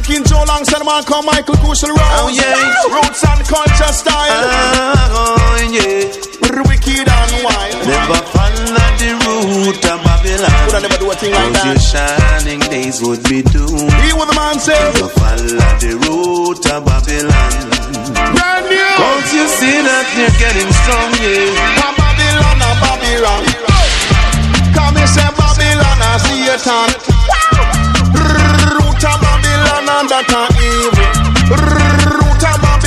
King Joe alongside man called Michael Kushel Rose. Oh yeah, roots and culture style. Oh yeah, wicked and wild. Never follow the route of Babylon. Would I never do a thing like that? Your shining days would be doomed. Hear what the man say. Never follow the route of Babylon. Brand new. Cause you see that you're getting strong, yeah. Babylon, Babylon. Come and say Babylon, I see your tongue.